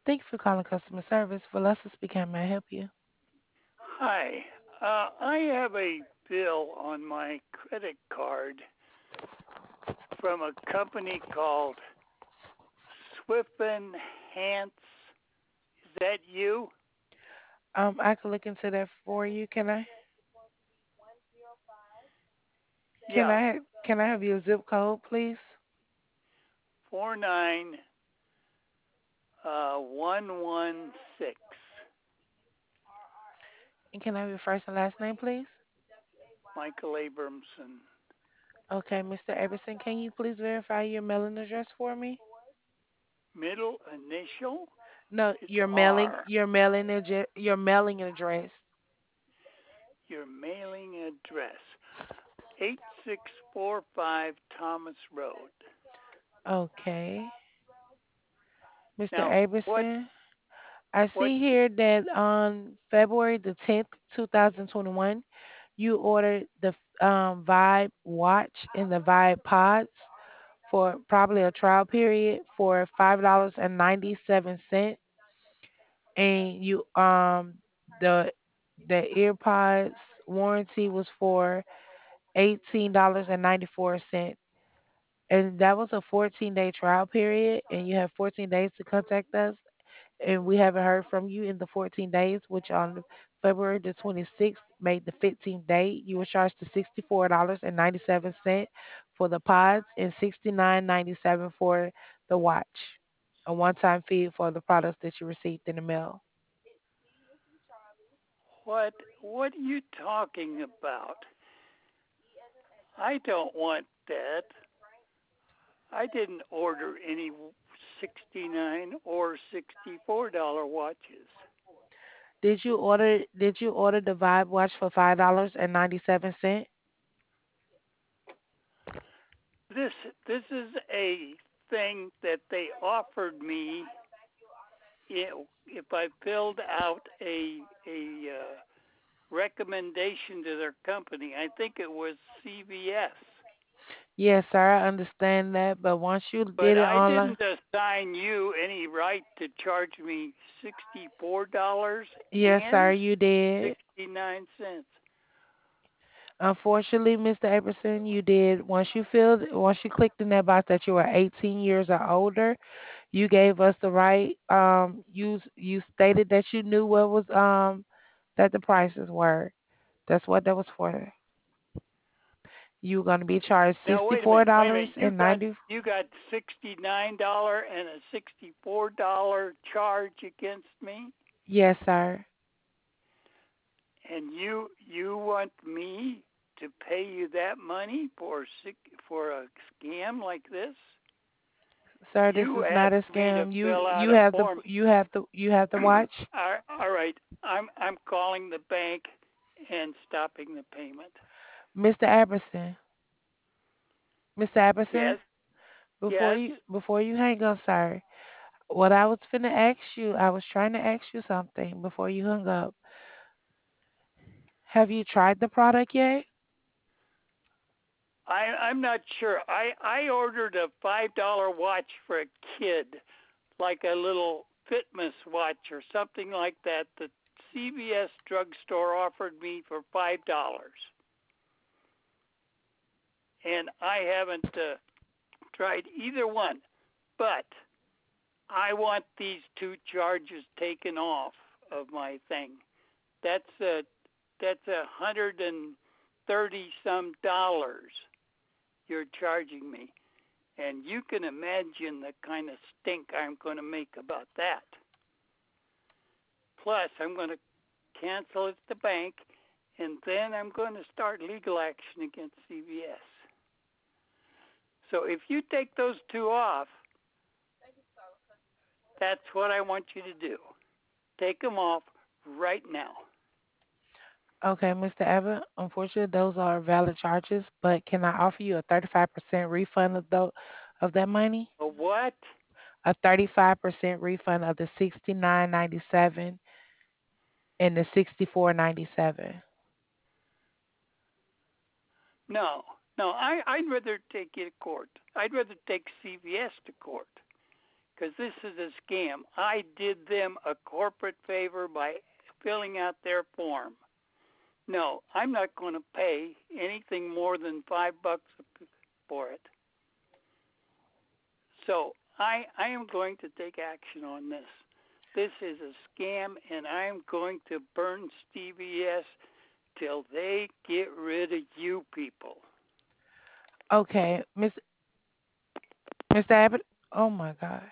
Thank you for calling customer service. Valessa speaking. How may I help you? Hi. I have a bill on my credit card from a company called Swiffen Hance. Is that you? I can look into that for you. Yeah. Can I have your zip code, please? 49116. And can I have your first and last name, please? Michael Abramson. Okay, Mr. Everson, can you please verify your mailing address for me? Middle initial? No, It's R. your mailing address. Your mailing address. 8645 Thomas Road. Okay, Mr. Now, Everson, I what see here that on February the 10th, 2021, you ordered the Vibe watch and the Vibe pods for probably a trial period for $5.97, and the the earpods warranty was for $18.94, and that was a 14-day trial period, and you have 14 days to contact us, and we haven't heard from you in the 14 days, which on February the 26th made the 15th day. You were charged to $64.97 for the pods and $69.97 for the watch, a one-time fee for the products that you received in the mail. what are you talking about? I don't want that. I didn't order any 69 or $64 watches. Did you order the Vibe watch for $5.97? This is a thing that they offered me if I filled out a recommendation to their company. I think it was CVS. Yes, sir, I understand that, but once you But did it I online, didn't assign you any right to charge me $64 yes, sir, and you did. 69 cents. Unfortunately, Mr. Aberson, you did. Once you clicked in that box that you were 18 years or older, you gave us the right. You stated that you knew what was that the prices were. That's what that was for. You were going to be charged Now sixty wait a four minute, wait a dollars minute. and 90. You got $69 and a $64 charge against me, Yes, sir. and you want me to pay you that money for a scam like this? Sir, this You is not a asked me to scam. fill out a form. You have the watch, All right, I'm calling the bank and stopping the payment. Mr. Aberson. Mr. Aberson, Yes, yes. before you hang up, sir. What I was finna ask you, I was trying to ask you something before you hung up. Have you tried the product yet? I'm not sure. I ordered a $5 watch for a kid, like a little fitness watch or something like that. The CVS drugstore offered me for $5, and I haven't tried either one. But I want these two charges taken off of my thing. That's 130 some dollars you're charging me. And you can imagine the kind of stink I'm going to make about that. Plus, I'm going to cancel at the bank, and then I'm going to start legal action against CVS. So if you take those two off, that's what I want you to do. Take them off right now. Okay, Mr. Abbott. Unfortunately, those are valid charges, but can I offer you a 35% refund of that money? A what? A 35% refund of the 69.97 and the 64.97. No, no. I'd rather take you to court. I'd rather take CVS to court because this is a scam. I did them a corporate favor by filling out their form. No, I'm not going to pay anything more than $5 for it. So I am going to take action on this. This is a scam, and I am going to burn Stevie S till they get rid of you people. Okay, Miss Abbott. Oh my God.